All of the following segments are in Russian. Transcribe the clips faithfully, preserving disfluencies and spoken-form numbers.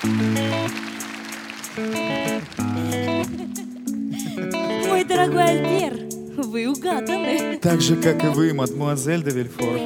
Мой дорогой Альбер, вы угаданы. Так же, как и вы, мадмуазель де Вильфор.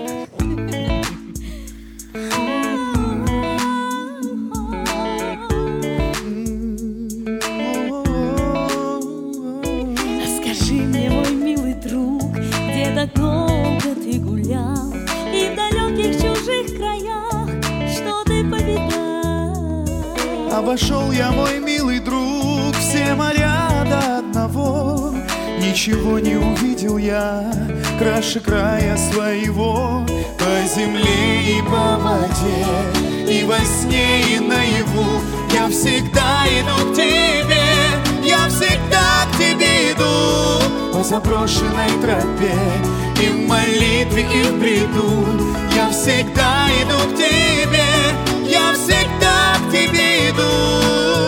Скажи мне, мой милый друг, где так долго ты гулял, и в далеких чужих краях что ты повидал? Обошел я, мой милый друг, все моря до одного. Ничего не увидел я краше края своего. По земле и по воде, и во сне, и наяву я всегда иду к тебе, я всегда к тебе иду. По заброшенной тропе, и в молитве, и в бреду я всегда иду к тебе, я всегда к тебе иду.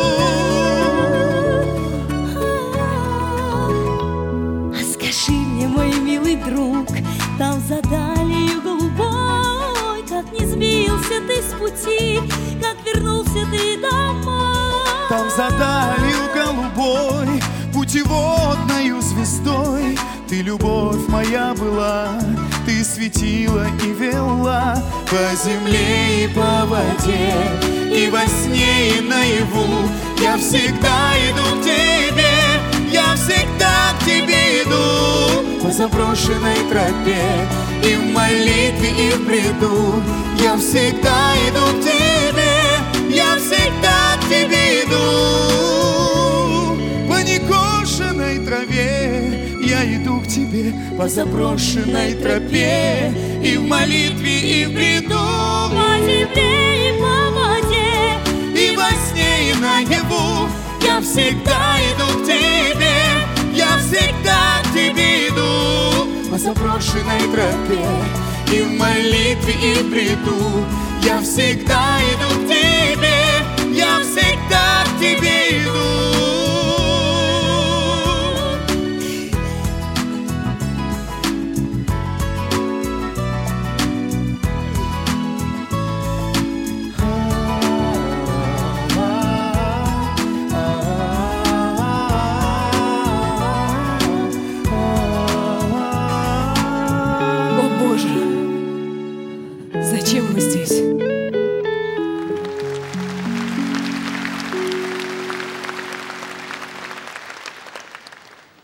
Друг, там за далью голубой, как не сбился ты с пути, как вернулся ты домой. Там за далью голубой, путеводною звездой ты, любовь моя, была, ты светила и вела. По земле и по воде, и во сне, и наяву я всегда иду к тебе, я всегда к тебе иду. По заброшенной тропе, и в молитве, и в бреду я всегда иду к тебе, я всегда к тебе иду. По некошенной траве я иду к тебе, по заброшенной тропе, и в молитве, и в бреду. По земле и по воде, и во сне, и наяву я всегда иду к тебе, я всегда к тебе иду. По заброшенной тропе, и в молитве, и в бреду я всегда иду к тебе, я всегда к тебе